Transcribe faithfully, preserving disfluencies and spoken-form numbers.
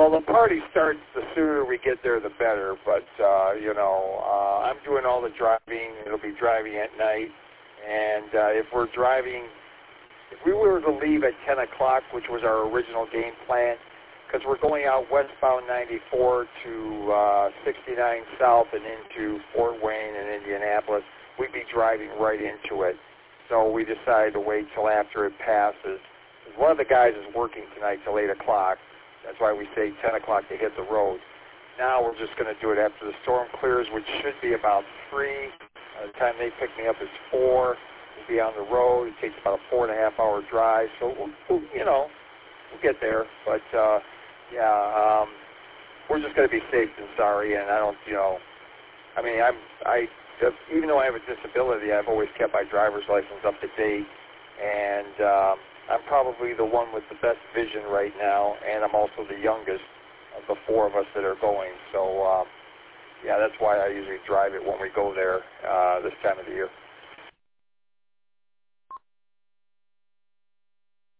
Well, the party starts the sooner we get there, the better. But, uh, you know, uh, I'm doing all the driving. It'll be driving at night. And uh, if we're driving, if we were to leave at ten o'clock, which was our original game plan, because we're going out westbound ninety-four to uh, sixty-nine South and into Fort Wayne and Indianapolis, we'd be driving right into it. So we decided to wait till after it passes. One of the guys is working tonight till eight o'clock. That's why we say ten o'clock to hit the road. Now we're just going to do it after the storm clears, which should be about three. By the time they pick me up, it's four. We'll be on the road. It takes about a four and a half hour drive. So, we'll, we'll, you know, we'll get there. But, uh, yeah, um, we're just going to be safe than sorry. And I don't, you know, I mean, I'm, I, even though I have a disability, I've always kept my driver's license up to date. And um, I'm probably the one with the best vision right now. And I'm also the youngest of the four of us that are going. So, um, yeah, that's why I usually drive it when we go there uh, this time of the year.